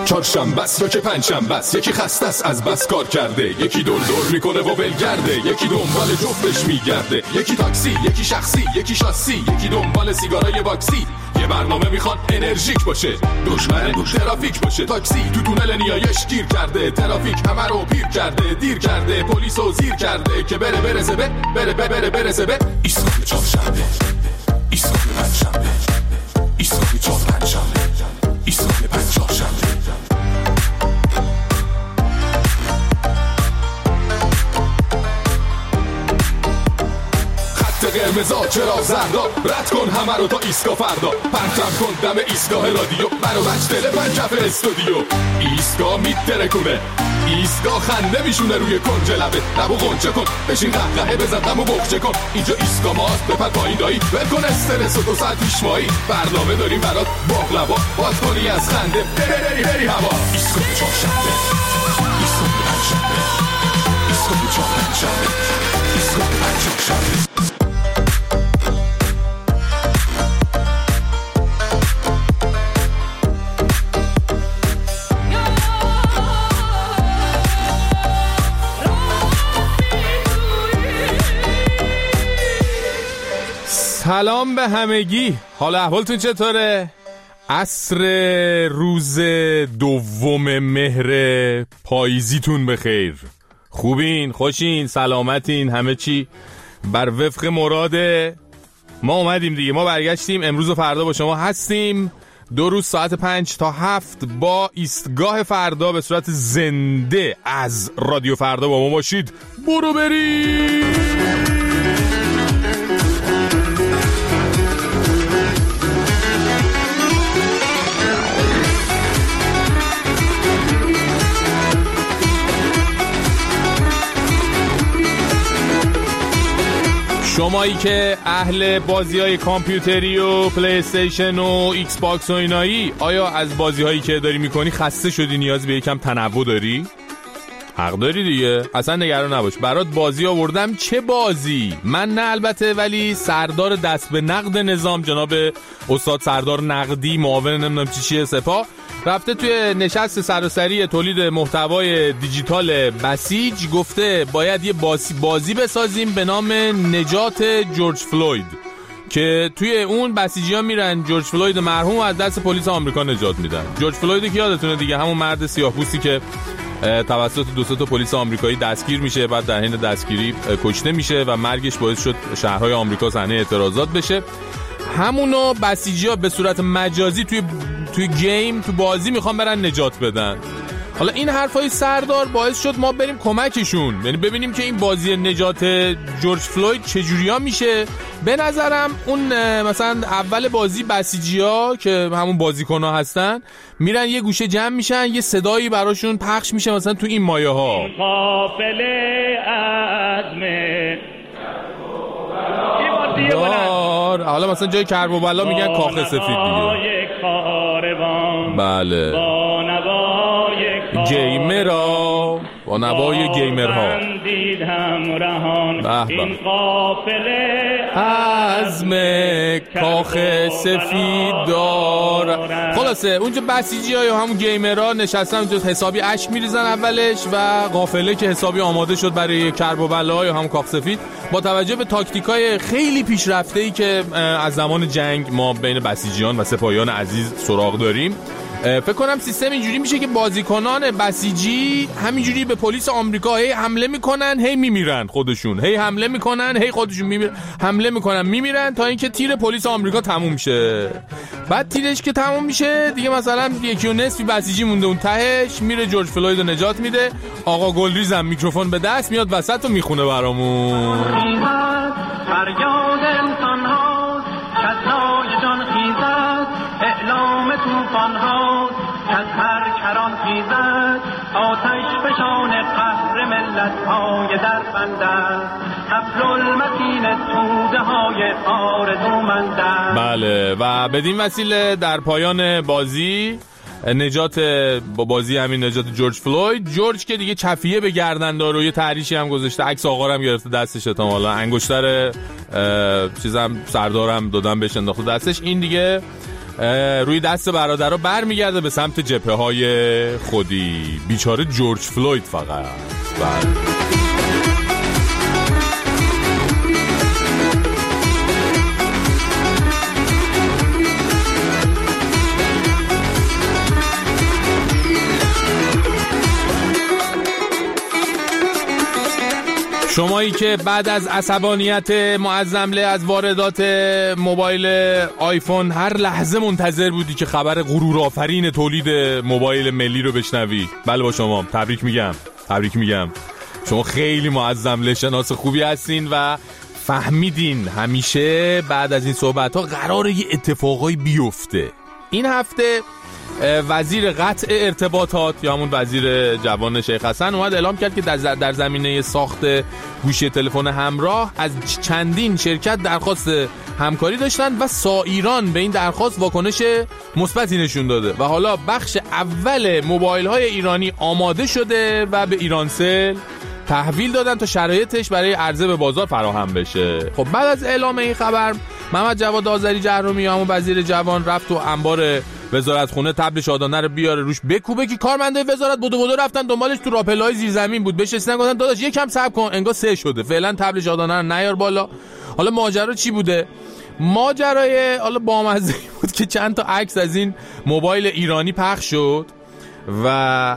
چهارشنبه است رو که پنجشنبه است، یکی خسته است از بس کار کرده، یکی دور دور میکنه و ولگرده، یکی دنبال جفتش میگرده، یکی تاکسی، یکی شخصی، یکی شاسی، یکی دنبال سیگارای باکسی. یه برنامه میخواد انرژیک باشه، دشمن ترافیک باشه. تاکسی تو تونل نیایش گیر کرده، ترافیک همه رو پیر کرده، دیر کرده، پلیسو زیر کرده که برسه به ایستگاه چهارشنبه، ایستگاه پنجشنبه، ایستگاه چهارشنبه، ایستگاه پنجشنبه. قرمزا چرا زردا، رد کن همه رو تا ایستگاه فردا، پرتم کن دم ایستگاه رادیو، منو بچ دل پنجف استودیو. ایستگاه میترکونه، ایستگاه خنده میشونه روی کنج لبه، لبو غنچه کن، بشین قهقهه بزن غمو بخچه کن. اینجا ایستگاه ماست، بپر پایین دایی، ول کن استرس و 2 ساعت پیش مایی. برنامه داریم برات باقلوا، باز کنی از خنده بری هوا. ایستگاه چهارشنبه، ایستگاه پنجشنبه، ایستگاه چهارشنبه، ایستگاه پنجشنبه. سلام به همگی، حال احوالتون چطوره؟ عصر روز 2 مهر پاییزیتون بخیر. خوبین، خوشین، سلامتین، همه چی بر وفق مراده. ما اومدیم دیگه، ما برگشتیم، امروز و فردا با شما هستیم. 2 روز ساعت 5 تا 7 با ایستگاه فردا به صورت زنده از رادیو فردا با ما باشید. برو بریم. شمایی که اهل بازی‌های کامپیوتری و پلی استیشن و ایکس باکس و اینایی، آیا از بازی‌هایی که داری می‌کنی خسته شدی، نیاز به یکم تنوع داری؟ حق داری دیگه، اصلا نگران نباش، برات بازی آوردم. چه بازی؟ من نه البته، ولی سردار دست به نقد نظام جناب استاد سردار نقدی، معاون نمیدونم چیه سپاه، رفته توی نشست سراسری تولید محتوای دیجیتال بسیج، گفته باید یه بازی بسازیم به نام نجات جورج فلوید که توی اون بسیجی‌ها میرن جورج فلوید مرحوم از دست پلیس آمریکا نجات میدن. جورج فلوید که یادتونه دیگه، همون مرد سیاه‌پوستی که توسط 2 تا پلیس آمریکایی دستگیر میشه، بعد در حین دستگیری کشته میشه و مرگش باعث شد شهرهای آمریکا صحنه اعتراضات بشه. همونو بسیجی‌ها به صورت مجازی توی گیم، تو بازی میخوان برن نجات بدن. حالا این حرفای سردار باعث شد ما بریم کمکشون، یعنی ببینیم که این بازی نجات جورج فلوید چجوریا میشه. به نظرم اون مثلا اول بازی بسیجی‌ها که همون بازیکن‌ها هستن میرن یه گوشه جمع میشن، یه صدایی براشون پخش میشه مثلا تو این مایه ها، قافله عزم دار، حالا مثلا جای کرب و بلا میگن کاخ سفید دیگه. بله، گیمرها با نوای گیمرها. این قافله عزم کاخ سفید دار. خلاصه اونجا بسیجی ها یا همون گیمرها نشستن اونجا، حسابی اشک میریزن اولش و قافله که حسابی آماده شد برای کرب و بلا یا همون کاخ سفید، با توجه به تاکتیکای خیلی پیشرفته‌ای که از زمان جنگ ما بین بسیجیان و سپاهیان عزیز سراغ داریم، فکر کنم سیستم اینجوری میشه که بازیکنان بسیجی همینجوری به پلیس آمریکا هی حمله میکنن، هی میمیرن خودشون، هی حمله میکنن، هی خودشون حمله میکنن، میمیرن تا اینکه تیر پلیس آمریکا تموم شه. بعد تیرش که تموم میشه دیگه، مثلا 1.5 بسیجی مونده اون تهش، میره جورج فلوید رو نجات میده. آقا گلریز هم میکروفون به دست میاد وسط و میخونه برامون. فریاد انسان ها کسای جان خیزد، اعلام توفان ها کس هر کران خیزد، آتش فشان قهر ملت های در بندد، حبل المتین توده های آرزومندد. بله، و بدین وسیله در پایان بازی نجات با بازی همین نجات جورج فلوید، جورج که دیگه چفیه به گردن داره و یه تحریشی هم گذاشته، عکس آقا هم گرفته دستش، احتمالاً انگشتر چیزام سردارم دادن بهش انداخته دستش. این دیگه روی دست برادرها برمیگرده به سمت جبهه‌های خودی. بیچاره جورج فلوید فقط. شمایی که بعد از عصبانیت معظمله از واردات موبایل آیفون هر لحظه منتظر بودی که خبر غرورآفرین تولید موبایل ملی رو بشنوی، بله با شما تبریک میگم. شما خیلی معظمله شناس خوبی هستین و فهمیدین همیشه بعد از این صحبت ها قراره یه اتفاقایی بیفته. این هفته وزیر قطع ارتباطات یا همون وزیر جوان شیخ حسن اومد اعلام کرد که در زمینه ساخت گوشی تلفن همراه از چندین شرکت درخواست همکاری داشتن و سایران به این درخواست واکنش مثبتی نشون داده و حالا بخش اول موبایل های ایرانی آماده شده و به ایرانسل تحویل دادن تا شرایطش برای عرضه به بازار فراهم بشه. خب بعد از اعلام این خبر محمد جواد آذری جهرومی همون وزیر جوان رفت تو انبار وزارت خونه تبل شادانه رو بیاره روش بکوبه که کارمنده وزارت بدو رفتن دنبالش تو راپلای زیر زمین بود بهش رسیدن گفتن داداش یکم صبر کن انگار 3 شده فعلا تبل شادانه رو نیار بالا. حالا ماجرا چی بوده؟ ماجرای حالا بامزه بود که چند تا عکس از این موبایل ایرانی پخش شد و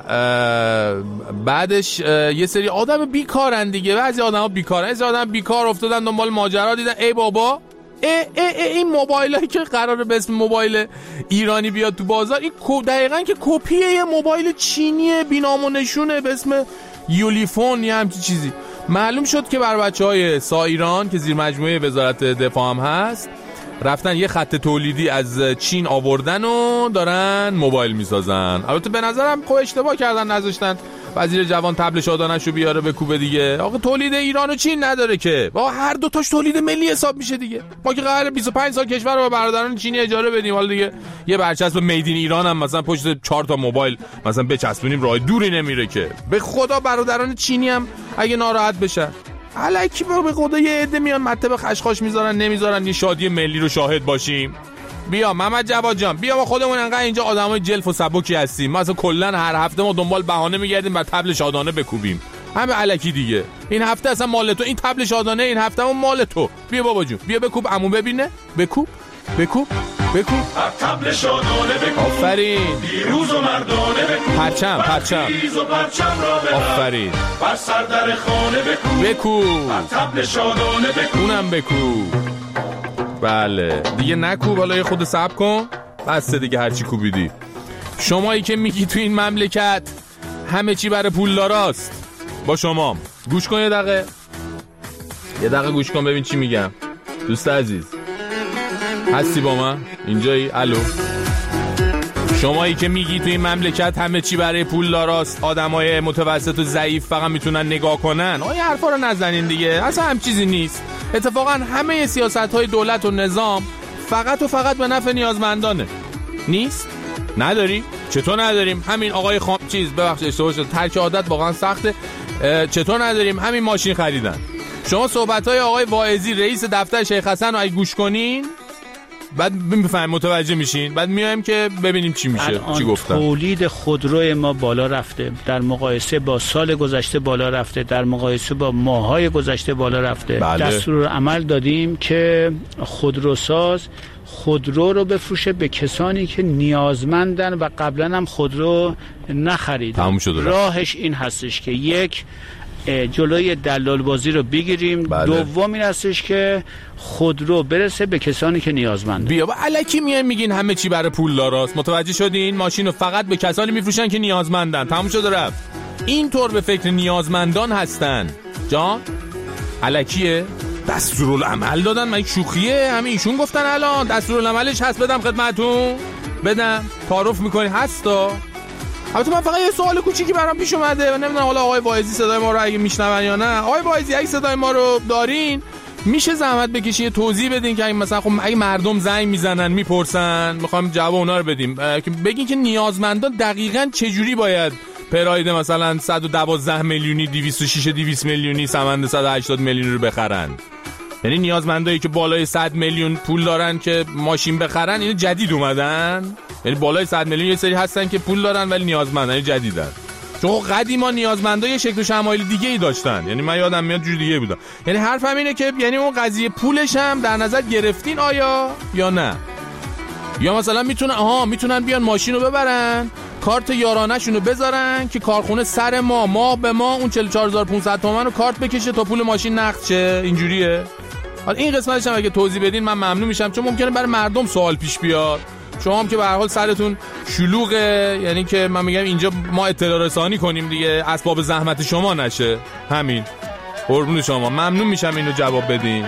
بعدش یه سری آدم بیکارن دیگه، بعضی آدم‌ها بیکارن، از آدم بیکار افتادن دنبال ماجرا دیدن ای بابا این موبایلی که قراره به اسم موبایل ایرانی بیاد تو بازار این دقیقاً که کپیه یه موبایل چینی بی‌نام و نشونه به اسم یولیفون یا همچین چیزی. معلوم شد که بر بچهای سایران که زیر مجموعه وزارت دفاع هم هست رفتن یه خط تولیدی از چین آوردن و دارن موبایل میسازن. البته به نظرم خب اشتباه کردن نذاشتن وزیر جوان تبل شادانه‌شو بیاره به کوبه دیگه. آقا تولید ایران و چین نداره که، با هر دو تاش تولید ملی حساب میشه دیگه. ما که قراره 25 سال کشور رو به برادران چینی اجاره بدیم، حالا دیگه یه برچسب میدین ایران هم مثلا پشت 4 تا موبایل مثلا بچسبونیم راه دوری نمیره که. به خدا برادران چینی هم اگه ناراحت بشن الکی به خدا یه عده میان مطب خشخاش میذارن نمیذارن یه شادی ملی رو شاهد باشیم. بیا محمد جواد جان بیا ما خودمون انقدر اینجا آدمای جلف و سبکی هستیم، ما اصلا کلا هر هفته ما دنبال بهانه میگردیم بر تبل شادانه بکوبیم. همه الکی دیگه. این هفته اصلا مال تو، این تبل شادانه این هفته هم مال تو. بیا بابا جون بیا بکوب عمو ببینه. بکوب تبل شادانه بکوب. آفرین. پیروز و مردانه بکوب. پرچم آفرین. بر سر در خانه بکوب. تبل شادانه بکوب. اونم بکوب. بله دیگه نکوب، حالا یه خود صبر کن بسته دیگه هرچی کوبیدی. شمایی که میگی تو این مملکت همه چی برای پولداراست، با شما گوش کن یه دقیقه گوش کن ببین چی میگم. دوست عزیز هستی با من؟ اینجایی؟ الو. شمایی که میگی تو این مملکت همه چی برای پولداراست، آدمای متوسط و ضعیف فقط میتونن نگاه کنن، این حرفا رو نزنین دیگه، اصلا هم چیزی نیست. اتفاقا همه سیاست‌های دولت و نظام فقط به نفع نیازمندانه. نیست؟ نداری؟ چطور نداریم؟ همین آقای ببخشید اشتباه شد، ترک عادت واقعا سخته. چطور نداریم؟ همین ماشین خریدن. شما صحبت‌های آقای واعظی رئیس دفتر شیخ حسن رو اگه گوش کنین بعد میفهمیم متوجه میشین، بعد میایم که ببینیم چی میشه. چی گفتن؟ تولید خودروی ما بالا رفته، در مقایسه با سال گذشته بالا رفته، در مقایسه با ماه‌های گذشته بالا رفته. بله. دستورالعمل دادیم که خودروساز خودرو رو بفروشه به کسانی که نیازمندن و قبلا هم خودرو نخریدن. راهش این هستش که یک جلوی دلال بازی رو بگیریم. بله. دوم این هستش که خودرو برسه به کسانی که نیازمندن. بیا با الکی میگین همه چی برای پولداراست. متوجه شدین؟ ماشین رو فقط به کسانی میفروشن که نیازمندن. تموم شد رفت. اینطور به فکر نیازمندان هستن. جان الکیه؟ دستورالعمل دادن، من شوخیه؟ همه ایشون گفتن الان دستورالعملش هست، بدم خدمتتون؟ بدم تعارف میکنی هستا؟ البته من فقط یه سوال کوچیکی برام پیش اومده و نمیدونم حالا آقای واعظی صدای ما رو اگه میشنون یا نه. آقای واعظی اگه صدای ما رو دارین میشه زحمت بکشین یه توضیح بدین که مثلا خب اگه مردم زنگ میزنن میپرسن میخوام جواب اونا رو بدیم، بگین که نیازمندان دقیقاً چجوری باید پراید مثلا 112 میلیونی 206 200 میلیونی سمند 180 میلیونی رو بخرن. یعنی نیازمندایی که بالای 100 میلیون پول دارن که ماشین بخرن اینو جدید اومدن؟ یعنی بالای 100 میلیون یه سری هستن که پول دارن ولی نیازمندن، یعنی جدیدن. چون قدیما نیازمندا یه شکل و شمایل دیگه ای داشتن، یعنی من یادم میاد جور دیگه بودن. یعنی حرفم اینه که یعنی اون قضیه پولش هم در نظر گرفتین آیا یا نه؟ یا مثلا میتونن بیان ماشین رو ببرن، کارت یارانه‌شون رو بذارن که کارخونه سر ماه به ماه اون 44500 تومان رو کارت بکشه تا پول ماشین نقد شه. اینجوریه. حالا این قسمتش هم اگه توضیح بدین من ممنون میشم، چون ممکنه برای مردم سوال پیش بیاد. شما هم که به هر حال سرتون شلوغه، یعنی که من میگم اینجا ما اطلاع رسانی کنیم دیگه، اسباب زحمت شما نشه. همین. قربون شما، ممنون میشم اینو جواب بدین.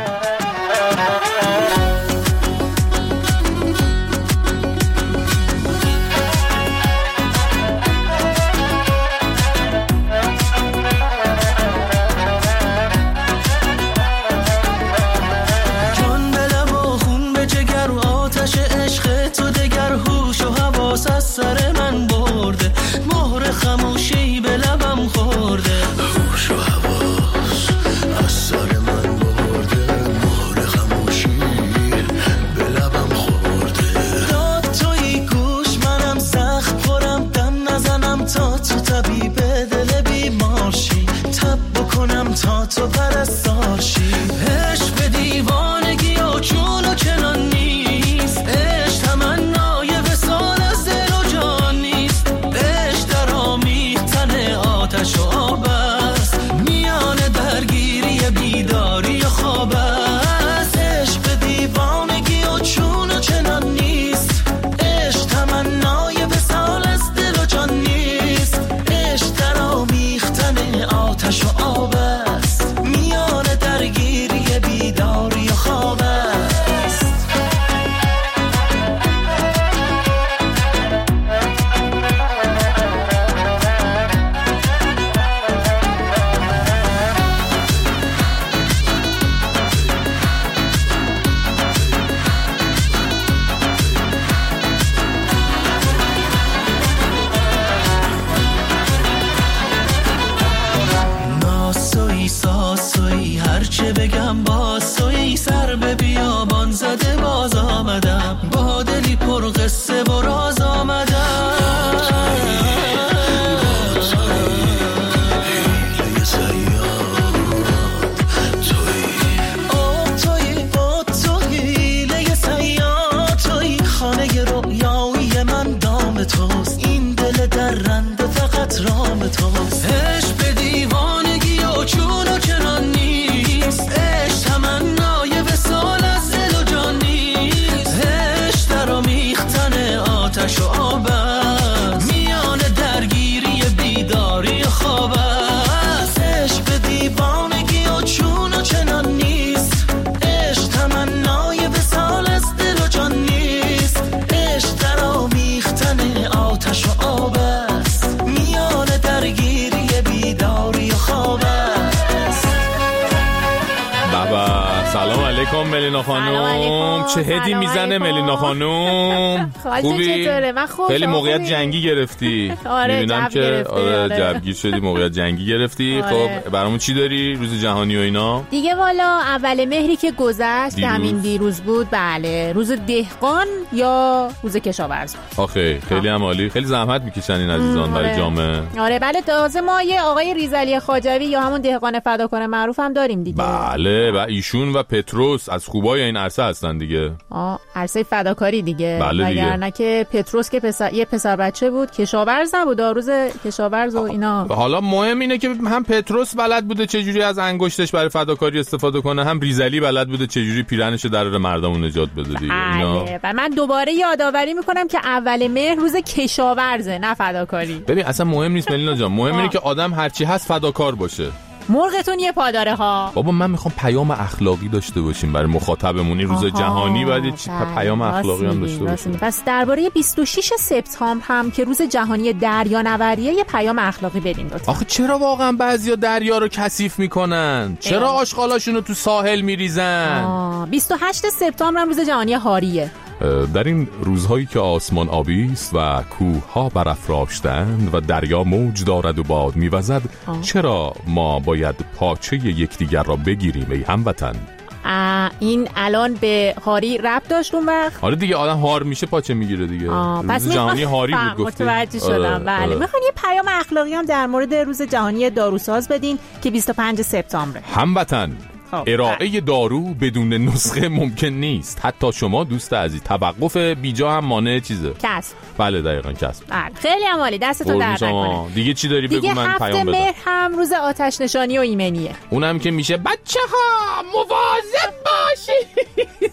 سر من برده، مهر خموشی به لبم خورده، هوش و حواس از سر من برده، مهر خموشی به لبم خورده. داد توی گوش منم سخت خورم، دم نزنم تا تو طبیب دل بیمارشی، تب بکنم تا تو پرستارشی. عشق به دیوانگی و چون و چنان نیست، عشق تمنای وصال از دل و جان نیست، عشق در آمیختن آتش و آب است، میان درگیری بیداری و خواب است. عشق به دیوانگی و چون و چنان نیست، عشق تمنای وصال از دل و جان نیست، عشق در آمیختن آتش و آب است، میان درگیری بیداری و خواب است. ناسوی ساسوی هرچه بگم باسوی، سر به بیابان زده باز آمدم، با دلی پر قصه و راز آمدم. حیله صیاد توی حیله صیاد توی، خانه رویایی من دام توست، این دل درنده فقط رام توست. عشق به دیوانگی و چون و چنان نیست، عشق تمنای وصال از دل و جان نیست، عشق در آمیختن آتش و آب است، میان درگیری بیداری و خواب است. عشق به دیوانگی و چون و چنان نیست، عشق تمنای وصال از دل و جان نیست، عشق در آمیختن آتش و آب است، میان درگیری بیداری و خواب است. بابا سلام علیکم ملینا خانوم. چه هدی میزنه ملینا خانوم؟ خوبی؟ من خوب. خیلی موقعیت جنگی گرفتی. میبینم که جوگیر شدی، موقعیت جنگی گرفتی. خب برامون چی داری روز جهانی و اینا؟ دیگه والا اول مهری که گذشت که همین دیروز بود، بله، روز دهقان یا روز کشاورز. آخه خیلی هم عالی، خیلی زحمت میکشن این عزیزان برای جامعه. آره بله، تازه ما یه آقای ریزعلی خواجوی یا همون دهقان فداکار معروف هم داریم دیگه. بله، و ایشون و پتروس از خوبای این عرصه هستن دیگه. عرصه فداکاری دیگه. بله دیگه. وگرنه که پتروس که یه پسر بچه بود، کشاورز نبود، روز کشاورز و اینا. حالا مهم اینه که هم پتروس بلد بوده چجوری از انگشتش برای فداکاری استفاده کنه، هم ریزعلی بلد بوده چجوری پیرنش در مردم نجات بده دیگه. اینا و من دوباره یادآوری میکنم که اول مهر روز کشاورزه، نه فداکاری. ببین اصلا مهم نیست ملینا جان، مهم اینه که آدم هرچی هست فداکار باشه. مرغتون یه پاداره ها. بابا من میخوام پیام اخلاقی داشته باشیم برای مخاطبمون. این روز جهانی باید یه پیام اخلاقی هم داشته باشیم. پس درباره 26 سپتامبر هم که روز جهانی دریانوریه یه پیام اخلاقی بدین لطفا. آخه چرا واقعا بعضیا دریا رو کثیف میکنن؟ چرا آشغالاشون رو تو ساحل میریزن؟ 28 سپتامبر هم روز جهانی هاریه. در این روزهایی که آسمان آبی است و کوه‌ها برافراشتند و دریا موج دارد و باد می‌وزد، چرا ما باید پاچه یکدیگر را بگیریم ای هموطن؟ این الان به هاری ربط داشت اون وقت. آره دیگه، آدم هار میشه پاچه میگیره دیگه. پس جهانی هاری بود گفتی. متوجه شدم. بله. میخوام یه پیام اخلاقی هم در مورد روز جهانی داروساز بدین که 25 سپتامبره. هموطن، ارائه دارو بدون نسخه ممکن نیست. حتی شما دوست عزیز، توقف بیجا هم مانع چیزه. کسب. بله دقیقاً کسب. خیلی عالی، دستتون درد نکنه. دیگه چی داری بگو من پیام بدم. دیگه 7 مهر هم روز آتش نشانی و ایمنیه. اونم که میشه بچه‌ها مواظب باشید.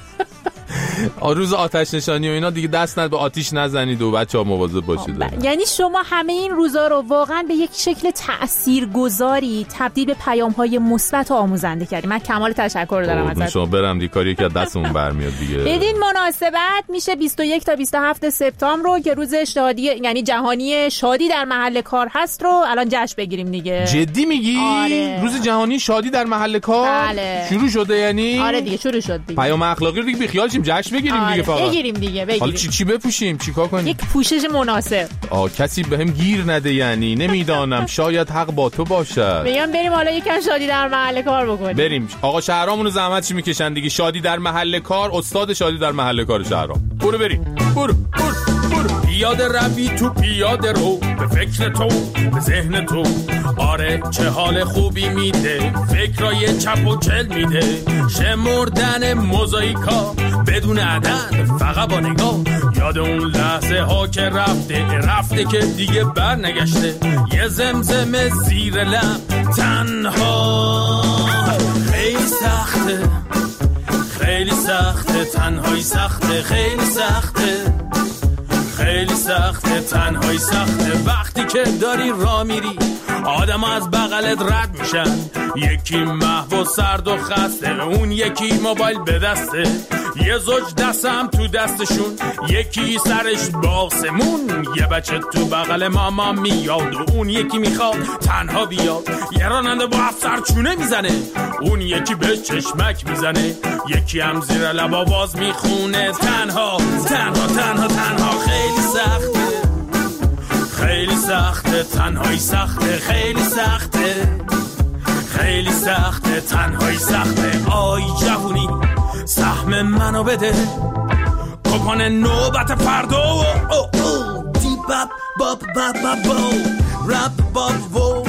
روز آتش نشانی و اینا دیگه دست به آتیش نزنید و بچه‌ها مواظب باشید. یعنی شما همه این روزا رو واقعا به یک شکل تاثیرگذاری تبدیل به پیام‌های مثبت و آموزنده کردید. من کمال تشکر دارم ازت. شما برم دیگه کاری که از دستمون برمیاد دیگه. بدین مناسبت میشه 21 تا 27 سپتامبر رو که روز شادی، یعنی جهانی شادی در محل کار هست رو الان جشن بگیریم دیگه. جدی میگی؟ آره. روز جهانی شادی در محل کار؟ بله. شروع شده یعنی؟ آره دیگه شروع شد دیگه. پیام اخلاقی رو دیگه بیخیال شیم، جشن بگیریم دیگه فقط. بگیریم دیگه. حالا چی بپوشیم؟ چیکار کنیم؟ یک پوشش مناسب. کسی بهم گیر نده یعنی نمیدانم، شاید حق با تو باشد. میگم بریم حالا یکم شادی در محل کار بکنیم. بریم. آقا شهرامونو زحمتش میکشن دیگه. شادی در محل کار، استاد شادی در محل کار شهرام. برو بریم. برو. پیاده روی تو پیاده رو، به فکر تو به ذهن تو، آره چه حال خوبی میده، فکرای چپ و چل میده، شمردن موزاییکا بدون عدد فقط با نگاه، یاد اون لحظه ها که رفته که دیگه بر نگشته، یه زمزمه زیر لب تنها. خیلی سخته خیلی سخته تنهایی، سخته خیلی سخته خیلی سخته تنهایی، سخته وقتی که داری راه میری آدم از بغلت رد میشن، یکی محو و سرد و خسته، اون یکی موبایل به دسته، یه زوج دستم تو دستشون، یکی سرش با آسمون، یه بچه تو بغل ماما میاد و اون یکی میخواد تنها بیاد، یه راننده با افسر چونه میزنه، اون یکی به چشمک میزنه، یکی هم زیر لب آواز میخونه تنها تنها تنها تنها. خیلی سخته خیلی سخته تنهایی، سخته خیلی سخته خیلی سخته تنهایی، سخته. آی جوونی سهم منو بده، کپان نوبت فردا، دیباب باب باب باب رپ باب و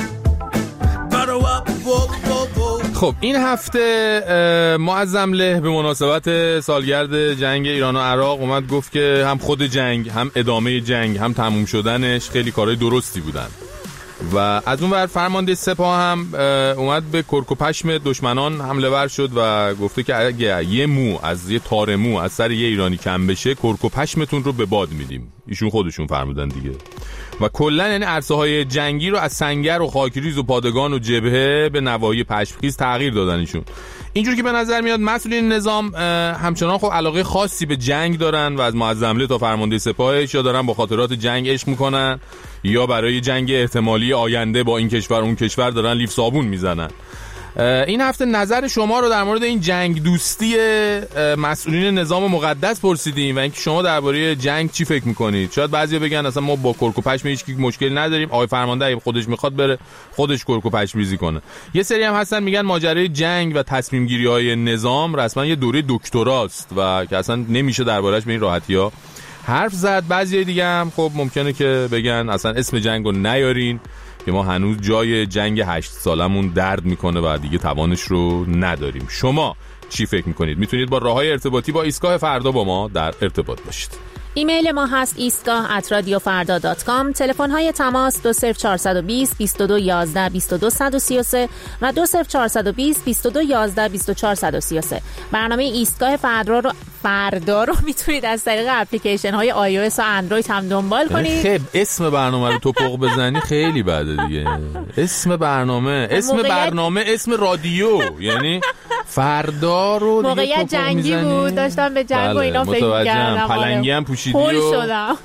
خب این هفته معظم له به مناسبت سالگرد جنگ ایران و عراق اومد گفت که هم خود جنگ، هم ادامه جنگ، هم تموم شدنش خیلی کارهای درستی بودن و از اون ور فرمانده سپاه هم اومد به کرک و پشم دشمنان حمله ور شد و گفته که اگه یه مو از یه تار مو از سر یه ایرانی کم بشه کرک و پشمتون رو به باد میدیم. ایشون خودشون فرمودن دیگه. و کلا یعنی عرصه های جنگی رو از سنگر و خاکریز و پادگان و جبهه به نواحی پشمخیز تغییر دادن ایشون. اینجوری که به نظر میاد مسئولین نظام همچنان خب علاقه خاصی به جنگ دارن و از معظم له تا فرمانده سپاهش یا دارن با خاطرات جنگ عشق میکنن یا برای جنگ احتمالی آینده با این کشور اون کشور دارن لیف صابون میزنن. این هفته نظر شما رو در مورد این جنگ دوستی مسئولین نظام مقدس پرسیدیم و اینکه شما درباره جنگ چی فکر میکنید. شاید بعضیا بگن اصلا ما با کرک و پشم هیچ مشکل نداریم، آقای فرمانده اگه خودش میخواد بره خودش کرک و پشم ریزی کنه. یه سری هم هستن میگن ماجرای جنگ و تصمیم گیری های نظام رسما یه دوره دکتراست و که اصلا نمیشه دربارش به این راحتی‌ها حرف زد. بعضی دیگه هم خب ممکنه که بگن اصلا اسم جنگو نیارین که ما هنوز جای جنگ 8 سالمون درد میکنه و دیگه توانش رو نداریم. شما چی فکر میکنید؟ میتونید با راههای ارتباطی با ایستگاه فردا با ما در ارتباط باشید. ایمیل ما هست ایستگاه@radiofarda.com. تلفن های تماس 20420 22 11 22 133 و 20420 22 11 24 133. برنامه ایستگاه فردا رو میتونید از طریق اپلیکیشن های iOS و اندروید هم دنبال کنید. خیلی اسم برنامه رو توپق بزنی خیلی بده دیگه. اسم برنامه اسم رادیو یعنی فردا رو دیگه موقعیت جنگی بود، داشتم به جنگ و اینا فکر کردم. پلنگی هم پوشیدی و شدم.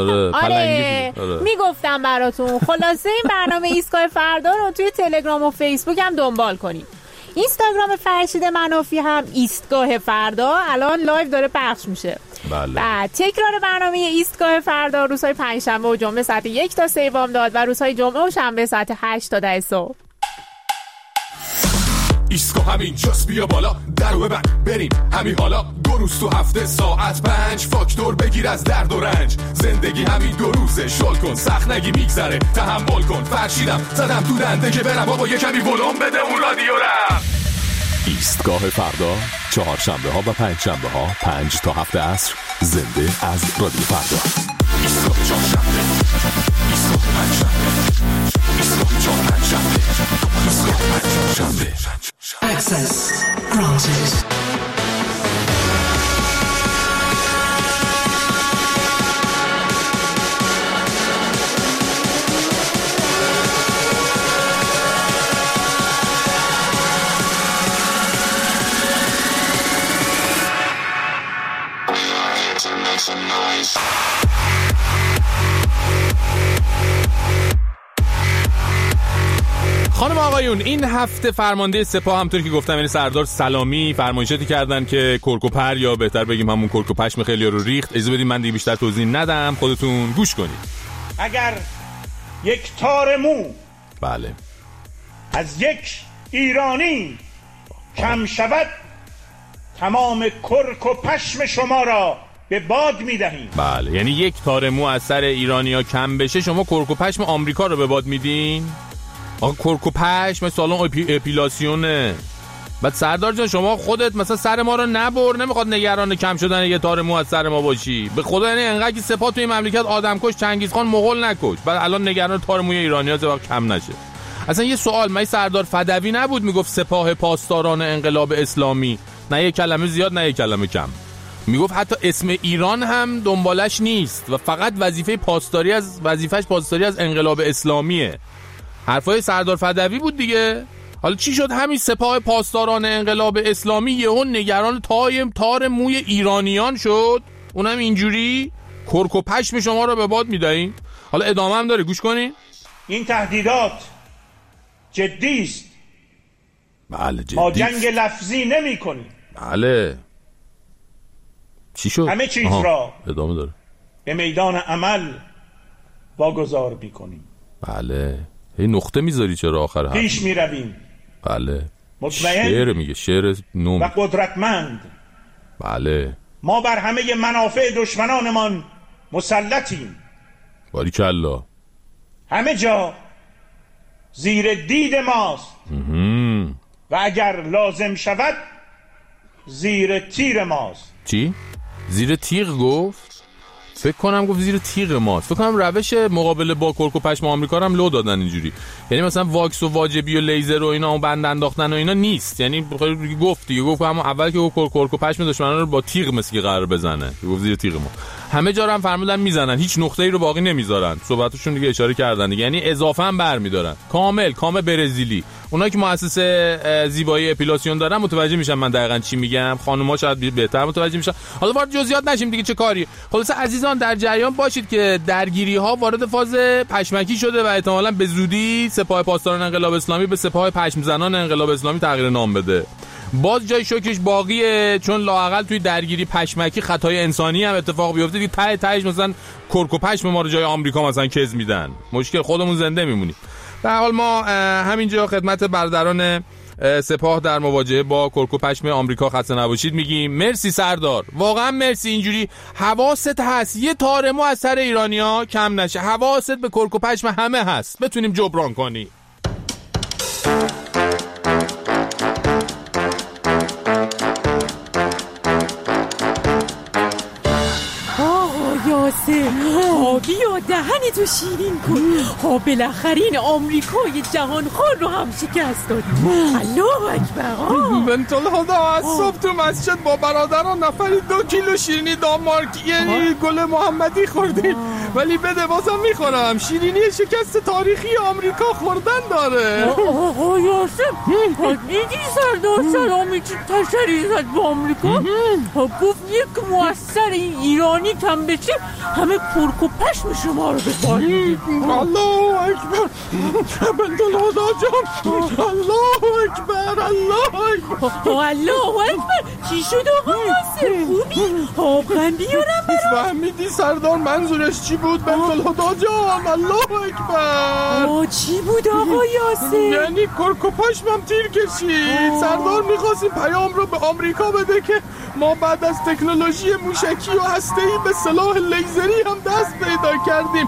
آره میگفتم براتون. خلاصه این برنامه ایستگاه فردا رو توی تلگرام و فیسبوک هم دنبال کنید. اینستاگرام فرشید منافی هم ایستگاه فردا الان لایو داره پخش میشه. بله. بعد تکرار برنامه ایستگاه فردا روزهای پنجشنبه و جمعه ساعت 1 تا 3 بامداد و روزهای جمعه و شنبه ساعت 8 تا 10 صبح. ایسکو همین جاست بیا بالا درو ببند بریم همین حالا 2 روز تو هفته ساعت 5 فاکتور بگیر از درد و رنج زندگی همین 2 روزه شل کن سخت نگی میگذره تحمل کن فرشیدم زدم تو دنده که برم بابا یه کمی ولوم بده اون رادیو را ایستگاه فردا 4 شنبه ها و 5 شنبه ها 5 تا 7 عصر زنده از رادیو فردا ایستگاه 4 شنبه ایستگاه 5 شنبه ایستگاه 4 5 شنبه ایستگاه 5 شنبه Access granted. خانم آقایون این هفته فرمانده سپاه همونطور که گفتم یعنی سردار سلامی فرمایشاتی کردن که کرکوپر یا بهتر بگیم همون کرکوپشم خیلی رو ریخت. اجازه بدید من دیگه بیشتر توضیح ندم خودتون گوش کنید. اگر یک تار مو بله از یک ایرانی کم شود تمام کرک و پشم شما را به باد میدهیم. بله یعنی یک تار مو از سر ایرانیا کم بشه شما کرک و پشم آمریکا رو به باد میدین. آقا کرک و پشم سالن اپیلاسیونه. بعد سردار جان شما خودت مثلا سر ما رو نبر نمیخواد نگران کم شدن یه تار مو از سر ما باشی. به خدا یعنی انقدر که سپاه توی مملکت آدمکش چنگیزخان مغول نکش بعد الان نگران تار موی ایرانی‌ها زبا کم نشه. اصلا یه سوال من سردار فدوی نبود میگفت سپاه پاسداران انقلاب اسلامی نه یه کلمه زیاد نه یه کلمه کم میگفت حتی اسم ایران هم دنبالش نیست و فقط وظیفه‌اش پاسداری از انقلاب اسلامیه. حرفای سردار فدوی بود دیگه. حالا چی شد همین سپاه پاسداران انقلاب اسلامی یهو نگران تار موی ایرانیان شد اونم اینجوری کرک و پشم شما رو به باد میدهیم. حالا ادامه هم داره گوش کنین. این تهدیدات جدی است. بله جدی. ما جنگ لفظی نمی کنیم. بله چی شد؟ همه چیز را ادامه داره به میدان عمل واگذار میکنیم. بله هی نقطه میذاری چرا آخر حرف پیش میرویم. بله مطمئن شعر میگه شعر نو و قدرتمند. بله ما بر همه منافع دشمنانمان مسلطیم. باریکالله. همه جا زیر دید ماست و اگر لازم شود زیر تیر ماست. چی؟ زیر تیغ گفت؟ فکر کنم گفت زیر تیغ ماست. فکر کنم روش مقابله با کرک و پشم آمریکا رو هم لو دادن اینجوری. یعنی مثلا واکس و واجبی و لیزر و اینا و بند انداختن و اینا نیست. یعنی گفت همون اول که کرک و پشم دشمنان رو با تیغ مثل که قرار بزنه. گفت زیر تیغ ما. همه جا رو هم فرمودن میزنن هیچ نقطه‌ای رو باقی نمیذارن. صحبتشون دیگه اشاره کردن دیگه. یعنی اضافه هم برمی‌دارن. کام برزیلی. اونایی که مؤسسه زیبایی اپیلاسیون دارن متوجه میشن من دقیقاً چی میگم. خانم‌ها شاید بهتر متوجه میشن. حالا وارد جزئیات نشیم دیگه چه کاری. خلاص عزیزان در جریان باشید که درگیری‌ها وارد فاز پشمکی شده و احتمالاً به زودی سپاه پاسداران انقلاب اسلامی به سپاه پشم زنان انقلاب اسلامی تغییر نام بده. باز جای شوکش باقیه چون لااقل توی درگیری پشمکی خطای انسانی هم اتفاق بیفته دیگه تهش مثلا کرک و پشم ما رو جای آمریکا مثلا کز میدن مشکل خودمون زنده میمونیم. به هر حال ما همینجا خدمت برادران سپاه در مواجهه با کرک و پشم آمریکا خسته نباشید میگیم. مرسی سردار واقعا مرسی. اینجوری حواست هست یه تار مو از سر ایرانیا کم نشه. حواست به کرک و پشم همه هست بتونیم جبران کنی. بیا دهنی تو شیرین کن. بالاخره این آمریکای جهانخوار رو هم شکست دادیم. الله اکبر. بنت الهدا از صبح تو مسجد با برادران نفری 2 کیلو شیرینی دانمارک یعنی گل محمدی خوردیم ولی بده بازم میخورم. شیرینی شکست تاریخی آمریکا خوردن داره. آقا یاسم دیدی سردار سلامی چی تشریح زد با آمریکا؟ گفت یک مؤثر ایرانی کم بشه همه کرک و پشم شما رو به باد میدیم. الله اکبر. بنت الهدا جان الله اکبر الله اکبر الله اکبر. چی شد آقا یاسر خوبی؟ آبغن بیارم برام. فهمیدی سردار منظورش چی بود بنت الهدا جان؟ الله اکبر. چی بود آقا یاسر؟ یعنی کرک و پشمم تیر کشید. سردار میخواست این پیام رو به آمریکا بده که ما بعد از تکنولوژی موشکی و هسته‌ای به سلاح لیزری هم دست پیدا کردیم.